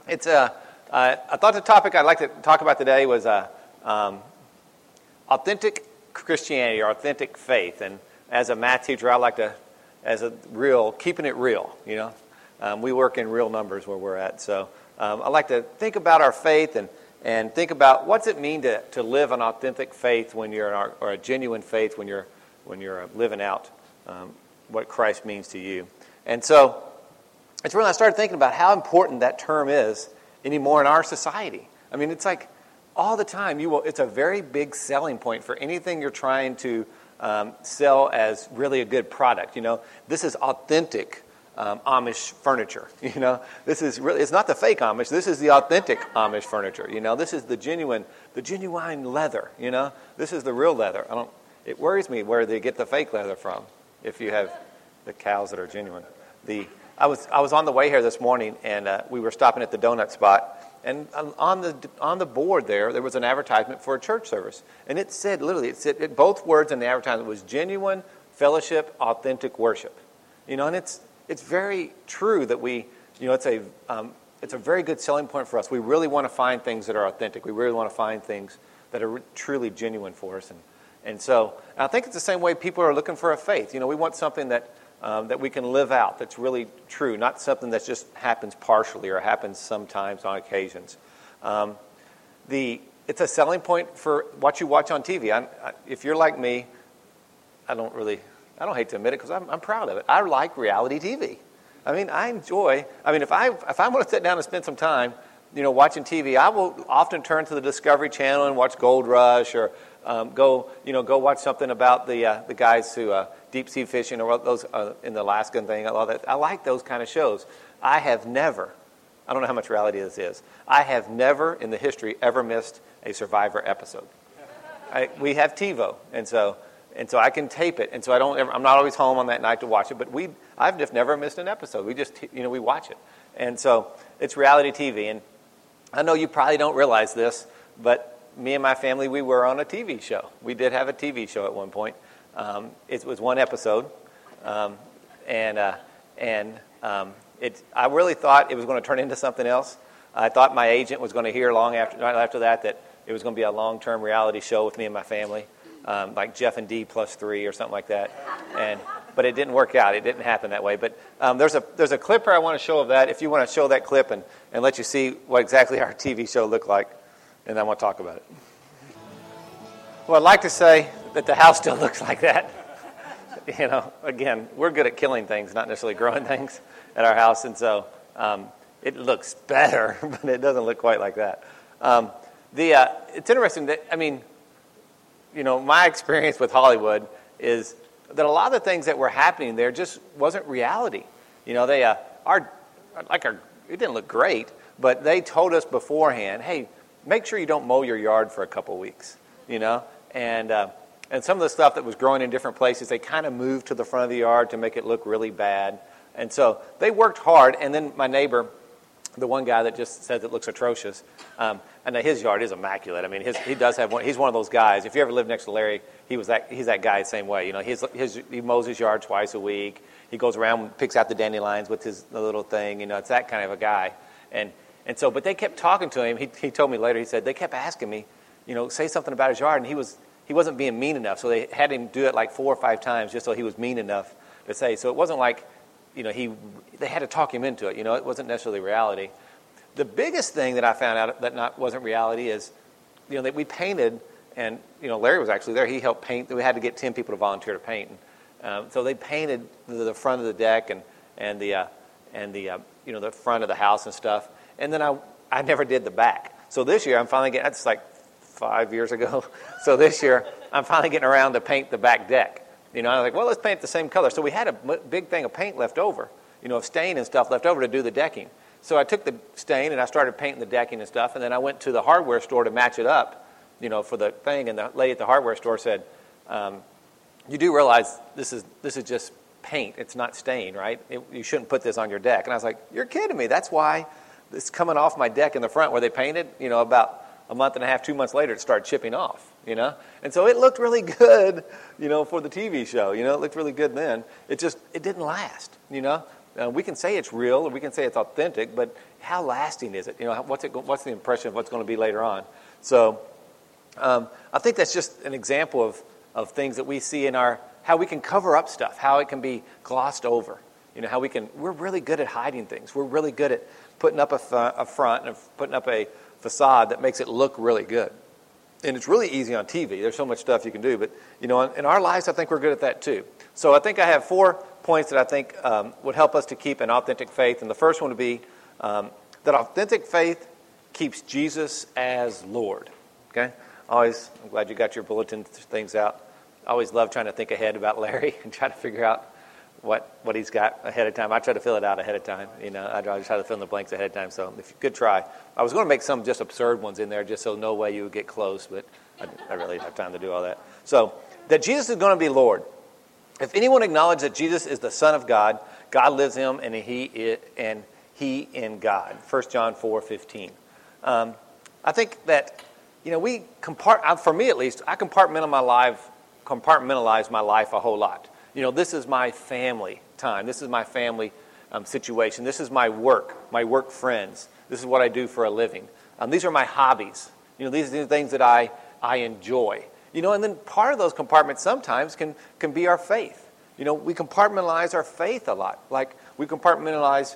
It's I thought the topic I'd like to talk about today was authentic Christianity or authentic faith. And as a math teacher, I like to, keeping it real. We work in real numbers where we're at. So I like to think about our faith and think about what's it mean to live an authentic faith when you're or a genuine faith when you're living out what Christ means to you. And so it's when I started thinking about how important that term is anymore in our society. I mean, it's like all the time. It's a very big selling point for anything you're trying to sell as really a good product. This is authentic Amish furniture. This is really, it's not the fake Amish. This is the authentic Amish furniture. This is the genuine leather. This is the real leather. It worries me where they get the fake leather from. If you have the cows that are genuine. I was on the way here this morning, and we were stopping at the donut spot, and on the board there was an advertisement for a church service, and it said both words in the advertisement was genuine fellowship, authentic worship, and it's very true that it's a very good selling point for us. We really want to find things that are authentic. We really want to find things that are truly genuine for us, and so I think it's the same way people are looking for a faith. We want something that we can live out, that's really true, not something that just happens partially or happens sometimes on occasions. It's a selling point for what you watch on TV. If you're like me, I don't hate to admit it because I'm proud of it. I like reality TV. I enjoy. If I want to sit down and spend some time, watching TV, I will often turn to the Discovery Channel and watch Gold Rush or go watch something about the guys who deep sea fishing or those in the Alaskan thing. All that. I like those kind of shows. I don't know how much reality this is. I have never in the history ever missed a Survivor episode. We have TiVo, and so I can tape it, and so I'm not always home on that night to watch it. But I've just never missed an episode. We just we watch it, and so it's reality TV. And I know you probably don't realize this, but me and my family, we were on a TV show. We did have a TV show at one point. It was one episode, I really thought it was going to turn into something else. I thought my agent was going to hear long after that it was going to be a long-term reality show with me and my family, like Jeff and Dee plus 3 or something like that. But it didn't work out. It didn't happen that way. But there's a clip here I want to show of that. If you want to show that clip and let you see what exactly our TV show looked like, and then I want to talk about it. Well, I'd like to say that the house still looks like that. Again, we're good at killing things, not necessarily growing things at our house, and so it looks better, but it doesn't look quite like that. It's interesting that, my experience with Hollywood is that a lot of the things that were happening there just wasn't reality. It didn't look great, but they told us beforehand, hey, make sure you don't mow your yard for a couple weeks, And some of the stuff that was growing in different places, they kind of moved to the front of the yard to make it look really bad. And so they worked hard. And then my neighbor, the one guy that just says it looks atrocious, and his yard is immaculate. He does have one. He's one of those guys. If you ever lived next to Larry, he's that guy the same way. He mows his yard twice a week. He goes around and picks out the dandelions with the little thing. It's that kind of a guy. And so, but they kept talking to him. He told me later. He said they kept asking me, say something about his yard, and he wasn't being mean enough, so they had him do it like 4 or 5 times just so he was mean enough to say. So it wasn't like, they had to talk him into it. It wasn't necessarily reality. The biggest thing that I found out that wasn't reality is, that we painted, and Larry was actually there. He helped paint. We had to get 10 people to volunteer to paint. So they painted the front of the deck and the front of the house and stuff. And then I never did the back. So this year I'm finally getting. That's like 5 years ago. So this year, I'm finally getting around to paint the back deck. I was like, well, let's paint the same color. So we had a big thing of paint left over, of stain and stuff left over to do the decking. So I took the stain and I started painting the decking and stuff. And then I went to the hardware store to match it up, for the thing. And the lady at the hardware store said, you do realize this is just paint. It's not stain, right? You shouldn't put this on your deck. And I was like, you're kidding me. That's why it's coming off my deck in the front where they painted, about a month and a half, 2 months later, it started chipping off, And so it looked really good, for the TV show. It looked really good then. It didn't last, We can say it's real, or we can say it's authentic, but how lasting is it? What's the impression of what's going to be later on? So I think that's just an example of things that we see in how we can cover up stuff, how it can be glossed over. We're really good at hiding things. We're really good at putting up a front and putting up a facade that makes it look really good. And it's really easy on TV. There's so much stuff you can do. But, in our lives, I think we're good at that too. So I think I have 4 points that I think would help us to keep an authentic faith. And the first one would be that authentic faith keeps Jesus as Lord. Okay? I'm glad you got your bulletin things out. I always love trying to think ahead about Larry and try to figure out what he's got ahead of time. I try to fill it out ahead of time. I try to fill in the blanks ahead of time. So if you could try. I was going to make some just absurd ones in there just so no way you would get close, but I really didn't have time to do all that. So that Jesus is going to be Lord. If anyone acknowledges that Jesus is the Son of God, God lives in him and he in God. 1 John 4:15. I think that, for me at least, I compartmentalize my life a whole lot. This is my family time. This is my family situation. This is my work friends. This is what I do for a living. These are my hobbies. These are the things that I enjoy. And then part of those compartments sometimes can be our faith. We compartmentalize our faith a lot. Like we compartmentalize,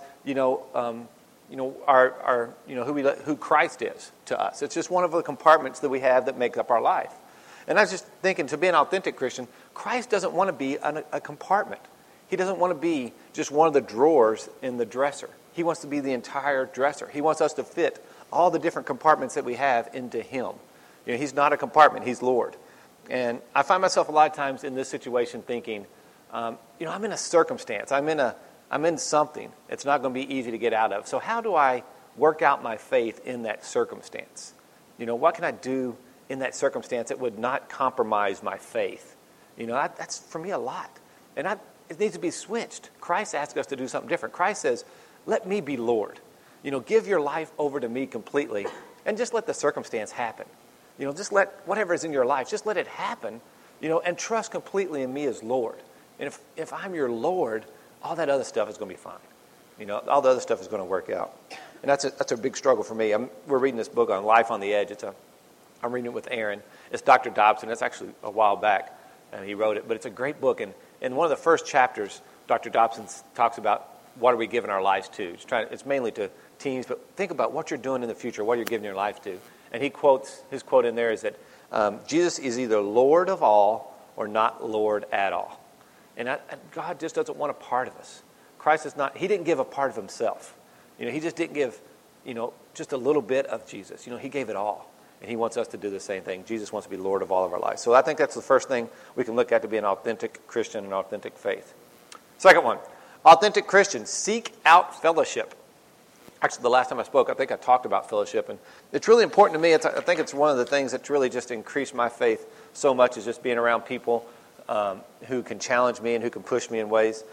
who Christ is to us. It's just one of the compartments that we have that make up our life. And I was just thinking, to be an authentic Christian, Christ doesn't want to be a compartment. He doesn't want to be just one of the drawers in the dresser. He wants to be the entire dresser. He wants us to fit all the different compartments that we have into him. He's not a compartment. He's Lord. And I find myself a lot of times in this situation thinking, I'm in a circumstance. I'm in something. It's not going to be easy to get out of. So how do I work out my faith in that circumstance? What can I do in that circumstance that would not compromise my faith? That's for me a lot. And it needs to be switched. Christ asks us to do something different. Christ says, let me be Lord. Give your life over to me completely and just let the circumstance happen. Just let whatever is in your life, just let it happen, and trust completely in me as Lord. And if I'm your Lord, all that other stuff is going to be fine. All the other stuff is going to work out. And that's a big struggle for me. We're reading this book on Life on the Edge. I'm reading it with Aaron. It's Dr. Dobson. It's actually a while back, and he wrote it. But it's a great book. And in one of the first chapters, Dr. Dobson talks about what are we giving our lives to. It's mainly to teens, but think about what you're doing in the future, what you're giving your life to. And his quote in there is that Jesus is either Lord of all or not Lord at all. And God just doesn't want a part of us. Christ is not. He didn't give a part of himself. He just didn't give, just a little bit of Jesus. He gave it all. And he wants us to do the same thing. Jesus wants to be Lord of all of our lives. So I think that's the first thing we can look at to be an authentic Christian and authentic faith. Second one, authentic Christians seek out fellowship. Actually, the last time I spoke, I think I talked about fellowship. And it's really important to me. I think it's one of the things that's really just increased my faith so much, is just being around people who can challenge me and who can push me in ways.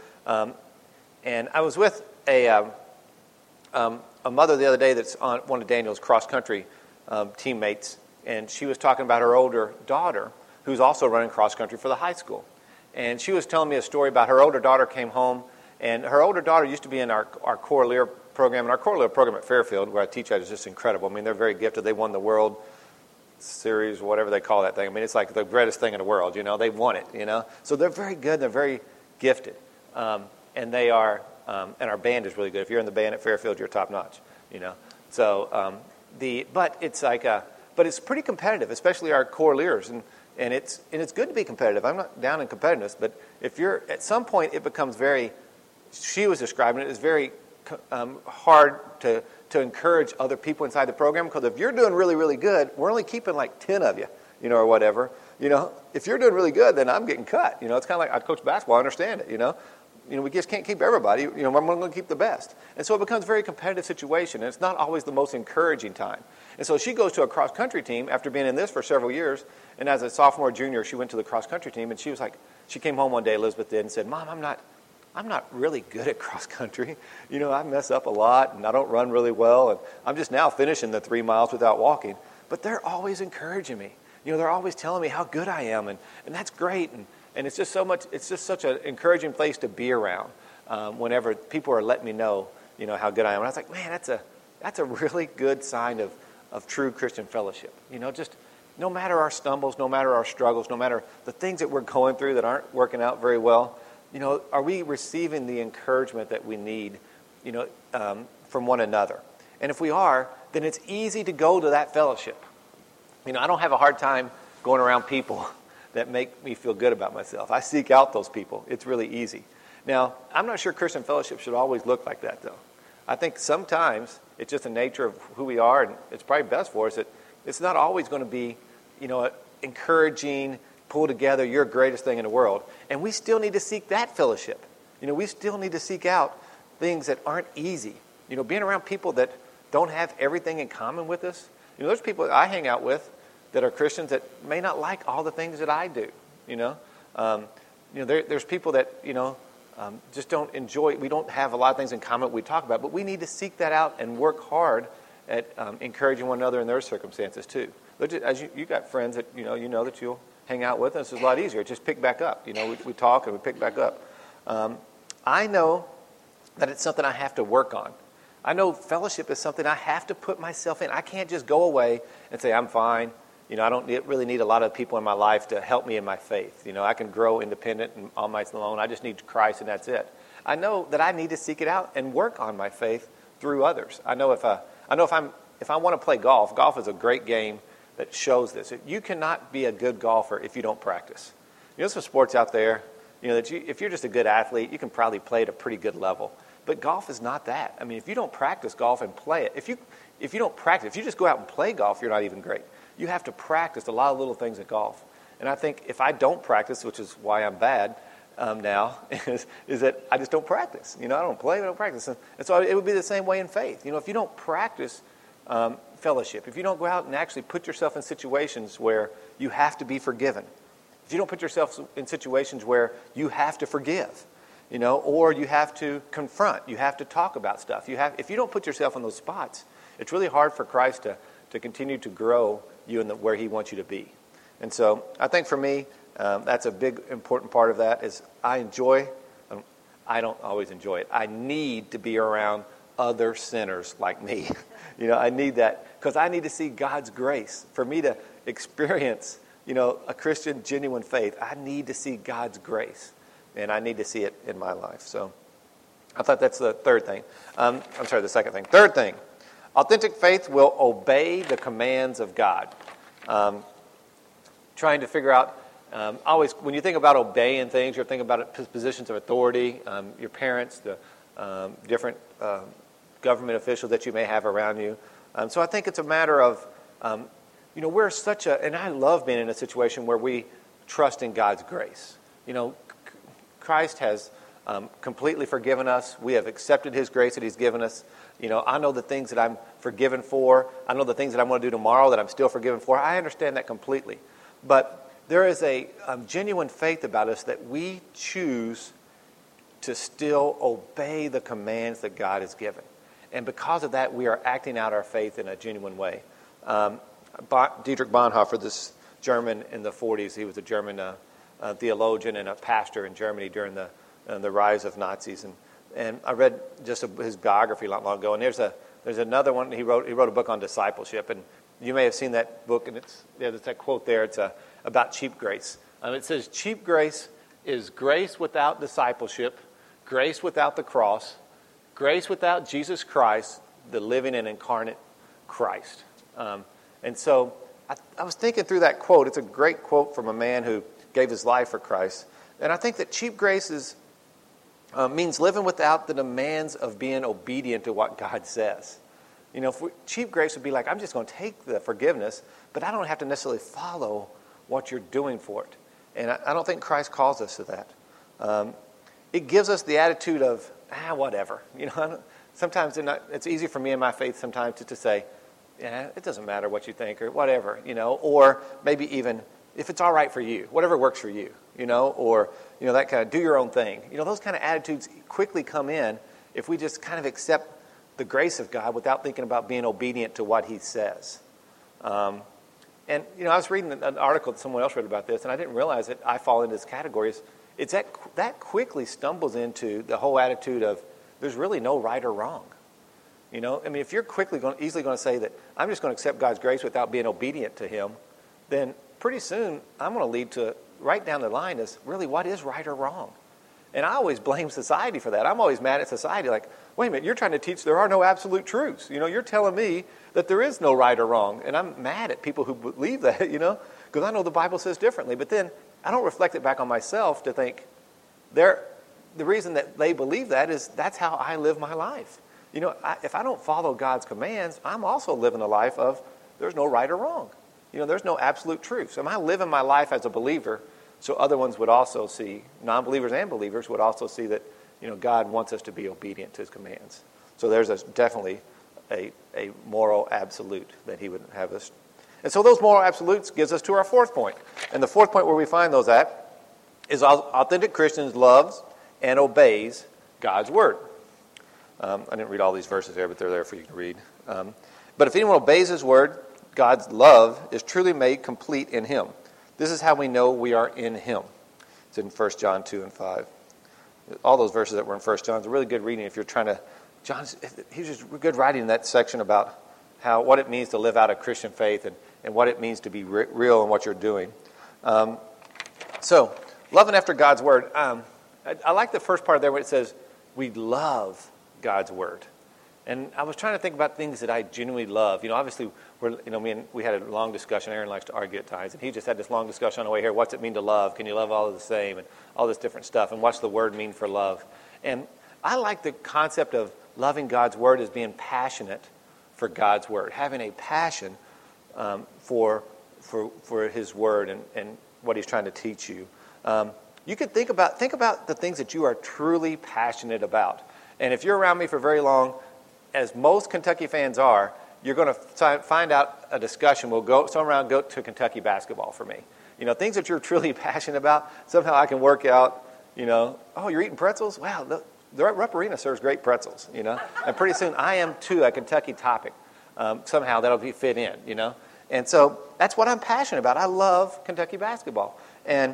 And I was with a mother the other day that's on one of Daniel's cross-country teammates, and she was talking about her older daughter who's also running cross-country for the high school. And she was telling me a story about her older daughter came home, and her older daughter used to be in our Core Lear program, and our Core Lear program at Fairfield, where I teach at, is just incredible. I mean, they're very gifted. They won the World Series, whatever they call that thing. I mean, it's like the greatest thing in the world, They won it, So they're very good. They're very gifted. And they are, and our band is really good. If you're in the band at Fairfield, you're top-notch, So, but it's pretty competitive, especially our Core Lears, and it's good to be competitive. I'm not down in competitiveness, but if you're at some point, it becomes very. She was describing it as very hard to encourage other people inside the program, because if you're doing really, really good, we're only keeping like 10 of you, or whatever. If you're doing really good, then I'm getting cut. It's kind of like I coach basketball. I understand it. We just can't keep everybody. I'm going to keep the best. And so it becomes a very competitive situation, and it's not always the most encouraging time. And so she goes to a cross-country team after being in this for several years, and as a sophomore, junior, she went to the cross-country team, and she came home one day, Elizabeth did, and said, Mom, I'm not really good at cross-country. I mess up a lot, and I don't run really well, and I'm just now finishing the 3 miles without walking. But they're always encouraging me. They're always telling me how good I am, and that's great, and it's just such an encouraging place to be around whenever people are letting me know, how good I am. And I was like, man, that's a really good sign of true Christian fellowship. Just no matter our stumbles, no matter our struggles, no matter the things that we're going through that aren't working out very well, are we receiving the encouragement that we need, from one another? And if we are, then it's easy to go to that fellowship. I don't have a hard time going around people that make me feel good about myself. I seek out those people. It's really easy. Now, I'm not sure Christian fellowship should always look like that, though. I think sometimes it's just the nature of who we are, and it's probably best for us that it's not always going to be, encouraging, pull together, your greatest thing in the world. And we still need to seek that fellowship. We still need to seek out things that aren't easy. Being around people that don't have everything in common with us. There's people that I hang out with that are Christians that may not like all the things that I do. There's people that, just don't enjoy, we don't have a lot of things in common we talk about, but we need to seek that out and work hard at encouraging one another in their circumstances too. As you got friends that, you know that you'll hang out with, and it's a lot easier. Just pick back up. We talk and we pick back up. I know that it's something I have to work on. I know fellowship is something I have to put myself in. I can't just go away and say, I'm fine. I don't really need a lot of people in my life to help me in my faith. I can grow independent and on my own. I just need Christ and that's it. I know that I need to seek it out and work on my faith through others. I know if I want to play golf, golf is a great game that shows this. You cannot be a good golfer if you don't practice. There's some sports out there, if you're just a good athlete, you can probably play at a pretty good level. But golf is not that. I mean, if you don't practice golf and play it, if you don't practice, if you just go out and play golf, you're not even great. You have to practice a lot of little things at golf. And I think if I don't practice, which is why I'm bad now, is that I just don't practice. I don't play, I don't practice. And so it would be the same way in faith. If you don't practice fellowship, if you don't go out and actually put yourself in situations where you have to be forgiven, if you don't put yourself in situations where you have to forgive, or you have to confront, you have to talk about stuff. If you don't put yourself in those spots, it's really hard for Christ to continue to grow you in where he wants you to be. And so I think for me, that's a big, important part of that is I don't always enjoy it. I need to be around other sinners like me. I need that because I need to see God's grace. For me to experience, a Christian genuine faith, I need to see God's grace. And I need to see it in my life. So I thought that's the third thing. The second thing. Third thing, authentic faith will obey the commands of God. Trying to figure out, always when you think about obeying things, you're thinking about positions of authority, your parents, the different government officials that you may have around you. So I think it's a matter of, we're and I love being in a situation where we trust in God's grace. Christ has completely forgiven us. We have accepted his grace that he's given us. I know the things that I'm forgiven for. I know the things that I'm going to do tomorrow that I'm still forgiven for. I understand that completely. But there is a genuine faith about us that we choose to still obey the commands that God has given. And because of that, we are acting out our faith in a genuine way. Dietrich Bonhoeffer, this German in the 40s, he was a German theologian and a pastor in Germany during the rise of Nazis. And I read just his biography not long ago. And there's another one he wrote. He wrote a book on discipleship, and you may have seen that book. And there's that quote there. It's about cheap grace. It says, "Cheap grace is grace without discipleship, grace without the cross, grace without Jesus Christ, the living and incarnate Christ." And so I was thinking through that quote. It's a great quote from a man who gave his life for Christ. And I think that cheap grace means living without the demands of being obedient to what God says. Cheap grace would be like, I'm just going to take the forgiveness, but I don't have to necessarily follow what you're doing for it. And I don't think Christ calls us to that. It gives us the attitude of, whatever. Sometimes it's easy for me in my faith sometimes to say, it doesn't matter what you think or whatever, or maybe even if it's all right for you, whatever works for you, or, that kind of do your own thing. Those kind of attitudes quickly come in if we just kind of accept the grace of God without thinking about being obedient to what he says. And, I was reading an article that someone else wrote about this, and I didn't realize that I fall into this category. It's that quickly stumbles into the whole attitude of there's really no right or wrong. You know, I mean, if you're easily going to say that I'm just going to accept God's grace without being obedient to him, then pretty soon I'm going to lead to right down the line is really what is right or wrong. And I always blame society for that. I'm always mad at society, like, wait a minute, you're trying to teach there are no absolute truths. You know, you're telling me that there is no right or wrong. And I'm mad at people who believe that, you know, because I know the Bible says differently. But then I don't reflect it back on myself to think the reason that they believe that is that's how I live my life. You know, if I don't follow God's commands, I'm also living a life of there's no right or wrong. You know, there's no absolute truth. So am I living my life as a believer so other ones would also see, non-believers and believers would also see that, you know, God wants us to be obedient to his commands. So there's definitely a moral absolute that he would have us. And so those moral absolutes gives us to our fourth point. And the fourth point where we find those at is authentic Christians loves and obeys God's word. I didn't read all these verses there, but they're there for you to read. But if anyone obeys his word, God's love is truly made complete in him. This is how we know we are in him. It's in 1 John 2 and 5. All those verses that were in 1 John is a really good reading if you're trying to... He's just good writing in that section about what it means to live out a Christian faith and what it means to be real in what you're doing. So, loving after God's word. I like the first part there where it says, we love God's word. And I was trying to think about things that I genuinely love. You know, obviously, we had a long discussion. Aaron likes to argue at times. And he just had this long discussion on the way here. What's it mean to love? Can you love all of the same? And all this different stuff. And what's the word mean for love? And I like the concept of loving God's word as being passionate for God's word. Having a passion for his word and what he's trying to teach you. You could think about the things that you are truly passionate about. And if you're around me for very long, as most Kentucky fans are, you're going to find out a discussion will go to Kentucky basketball for me. You know, things that you're truly passionate about, somehow I can work out, you know, oh, you're eating pretzels? Wow, the Rupp Arena serves great pretzels, you know. And pretty soon I am too a Kentucky topic. Somehow that'll be fit in, you know. And so that's what I'm passionate about. I love Kentucky basketball. And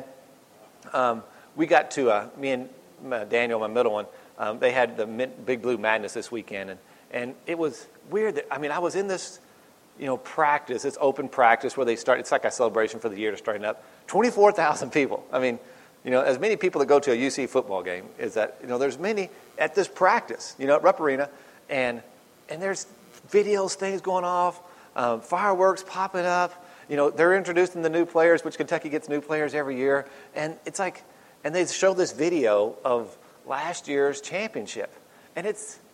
we got to, me and Daniel, my middle one, they had the Big Blue Madness this weekend. And it was weird that, I was in this, you know, practice, this open practice where they start, it's like a celebration for the year to starting up. 24,000 people. You know, as many people that go to a UC football game is that, you know, there's many at this practice, you know, at Rupp Arena. And there's videos, things going off, fireworks popping up. You know, they're introducing the new players, which Kentucky gets new players every year. And it's like, and they show this video of last year's championship. And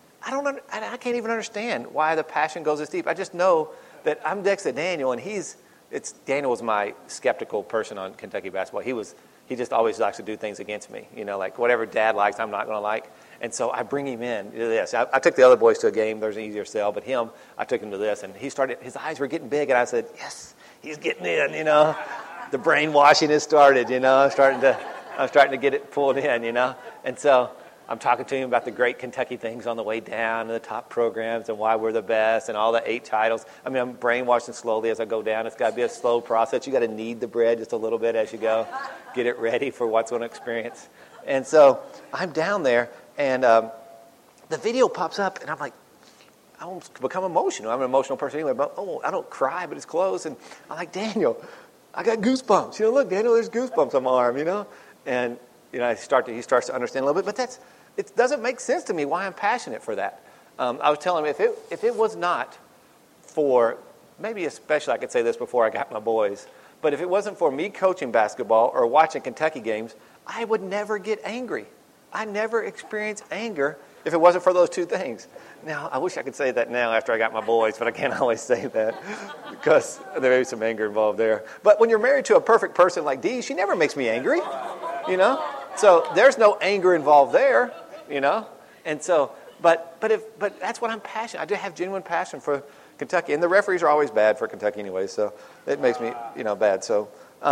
I can't even understand why the passion goes this deep. I just know that I'm next to Daniel, and Daniel was my skeptical person on Kentucky basketball. He just always likes to do things against me. You know, like whatever Dad likes, I'm not going to like. And so I bring him in to this. I took the other boys to a game. There's an easier sell. But I took him to this. And his eyes were getting big. And I said, yes, he's getting in, you know. The brainwashing has started, you know. I'm starting to get it pulled in, you know. And so I'm talking to him about the great Kentucky things on the way down and the top programs and why we're the best and all the 8 titles. I'm brainwashing slowly as I go down. It's got to be a slow process. You got to knead the bread just a little bit as you go. Get it ready for what's going to experience. And so I'm down there, and the video pops up, and I'm like, I almost become emotional. I'm an emotional person anyway, but I don't cry, but it's close. And I'm like, Daniel, I got goosebumps. You know, look, Daniel, there's goosebumps on my arm, you know. And you know, he starts to understand a little bit, but it doesn't make sense to me why I'm passionate for that. I was telling him if it was not for, maybe especially I could say this before I got my boys, but if it wasn't for me coaching basketball or watching Kentucky games, I would never get angry. I never experience anger if it wasn't for those 2 things. Now, I wish I could say that now after I got my boys, but I can't always say that because there may be some anger involved there. But when you're married to a perfect person like Dee, she never makes me angry, you know? So there's no anger involved there, you know? And so, but that's what I'm passionate. I do have genuine passion for Kentucky. And the referees are always bad for Kentucky anyway, so it makes me, you know, bad. So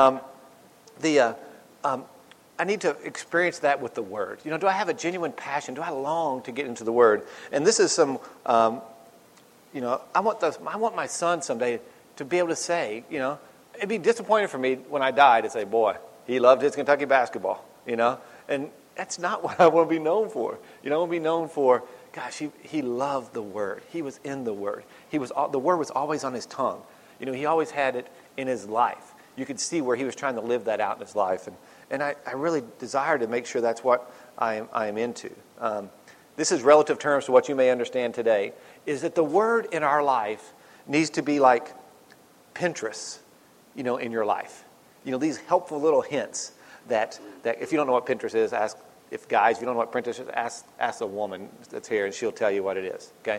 I need to experience that with the Word. You know, do I have a genuine passion? Do I long to get into the Word? And this is some, you know, I want my son someday to be able to say, you know, it'd be disappointing for me when I die to say, boy, he loved his Kentucky basketball, you know. And that's not what I want to be known for. You know, I want to be known for gosh, he loved the Word. He was in the Word. The Word was always on his tongue. He always had it in his life. You could see where he was trying to live that out in his life. And I really desire to make sure that's what I am into. This is relative terms to what you may understand today, is that the Word in our life needs to be like Pinterest, in your life. These helpful little hints that if you don't know what Pinterest is, if you don't know what Pinterest is, ask a woman that's here and she'll tell you what it is, okay?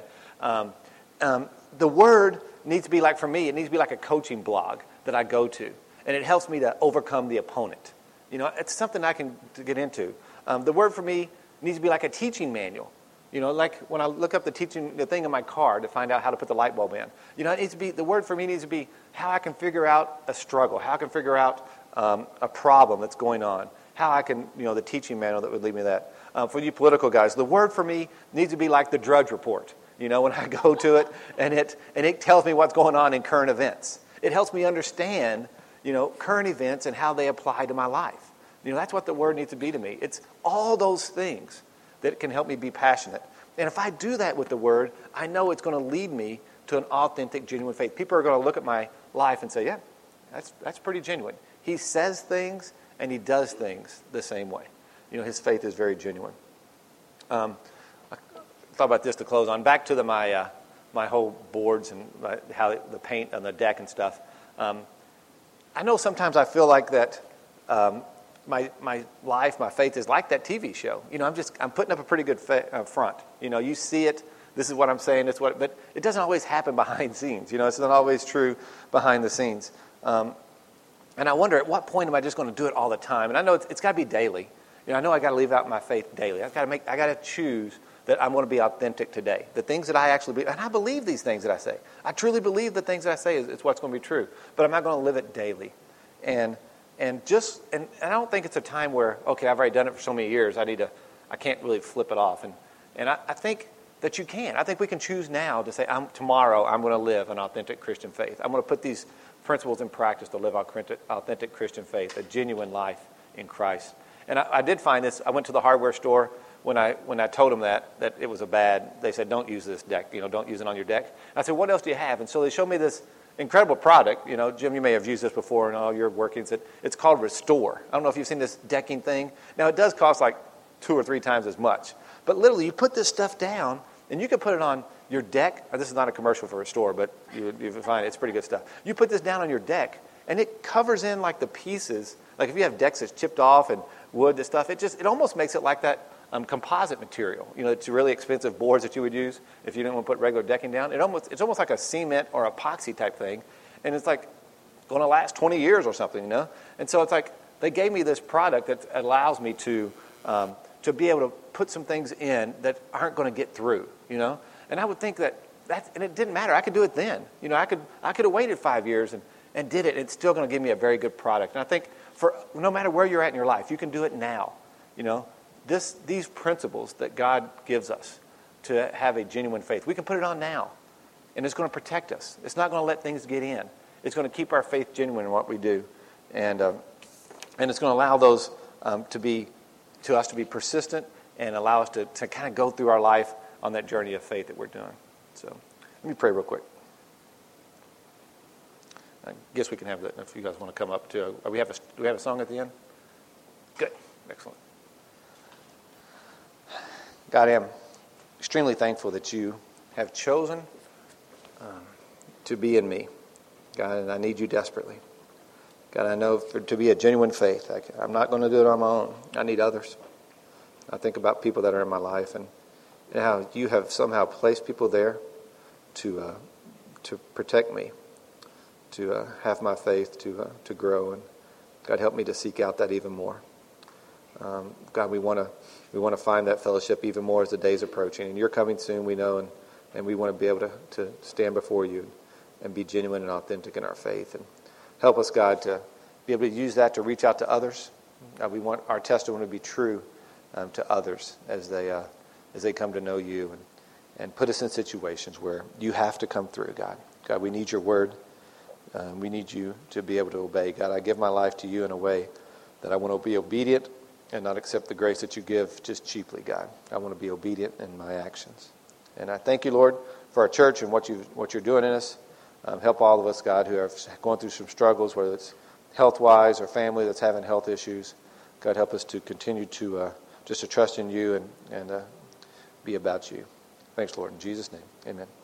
The Word needs to be like, for me, it needs to be like a coaching blog that I go to, and it helps me to overcome the opponent. It's something I can get into. The Word for me needs to be like a teaching manual. Like when I look up the thing in my car to find out how to put the light bulb in. It needs to be, the Word for me needs to be how I can figure out a struggle, how I can figure out a problem that's going on, how I can, the teaching manual that would lead me to that. For you political guys, the Word for me needs to be like the Drudge Report. When I go to it and it tells me what's going on in current events. It helps me understand, current events and how they apply to my life. That's what the Word needs to be to me. It's all those things that can help me be passionate. And if I do that with the Word, I know it's going to lead me to an authentic, genuine faith. People are going to look at my life and say, yeah, that's pretty genuine. He says things and he does things the same way. His faith is very genuine. I thought about this to close on. Back to my whole boards and how the paint on the deck and stuff. I know sometimes I feel like that my life, my faith is like that TV show. I'm putting up a pretty good front. You see it. This is what I'm saying. But it doesn't always happen behind the scenes. It's not always true behind the scenes. And I wonder, at what point am I just going to do it all the time? And I know it's got to be daily. I know I got to live out my faith daily. I got to choose that I'm going to be authentic today. The things that I actually believe, and I believe these things that I say. I truly believe the things that I say is what's going to be true. But I'm not going to live it daily. And I don't think it's a time where, okay, I've already done it for so many years, I can't really flip it off. And I think that you can. I think we can choose now to say, tomorrow I'm going to live an authentic Christian faith. I'm going to put these principles in practice to live authentic Christian faith, a genuine life in Christ. And I did find this. I went to the hardware store when I told them that it was they said, don't use this deck, don't use it on your deck. And I said, what else do you have? And so they showed me this incredible product. Jim, you may have used this before in all your workings. It's called Restore. I don't know if you've seen this decking thing. Now, it does cost like 2 or 3 times as much. But literally, you put this stuff down, and you can put it on your deck. This is not a commercial for Restore, but you find it's pretty good stuff. You put this down on your deck, and it covers in like the pieces. Like if you have decks that's chipped off and wood and stuff, it almost makes it like that composite material. It's really expensive boards that you would use if you didn't want to put regular decking down. It's almost like a cement or epoxy type thing, and it's like going to last 20 years or something, And so it's like they gave me this product that allows me to be able to put some things in that aren't going to get through, And I would think and it didn't matter. I could do it then. I could have waited 5 years and did it. And it's still going to give me a very good product. And I think for no matter where you're at in your life, you can do it now. These principles that God gives us to have a genuine faith, we can put it on now, and it's going to protect us. It's not going to let things get in. It's going to keep our faith genuine in what we do, and it's going to allow those to us to be persistent and allow us to kind of go through our life on that journey of faith that we're doing. So let me pray real quick. I guess we can have that if you guys want to come up too. Do we have a song at the end? Good, excellent. God, I am extremely thankful that you have chosen to be in me. God, and I need you desperately. God, I know to be a genuine faith, I'm not going to do it on my own. I need others. I think about people that are in my life and how you have somehow placed people there to protect me, to have my faith to grow. And God, help me to seek out that even more. God, we want to find that fellowship even more as the day's approaching. And you're coming soon, we know, and we want to be able to stand before you and be genuine and authentic in our faith. And help us, God, to be able to use that to reach out to others. We want our testimony to be true to others as they come to know you, and put us in situations where you have to come through, God. God, we need your word. We need you to be able to obey. God, I give my life to you in a way that I want to be obedient and not accept the grace that you give just cheaply, God. I want to be obedient in my actions. And I thank you, Lord, for our church and what you're doing in us. Help all of us, God, who are going through some struggles, whether it's health-wise or family that's having health issues. God, help us to continue to just to trust in you and be about you. Thanks, Lord. In Jesus' name, amen.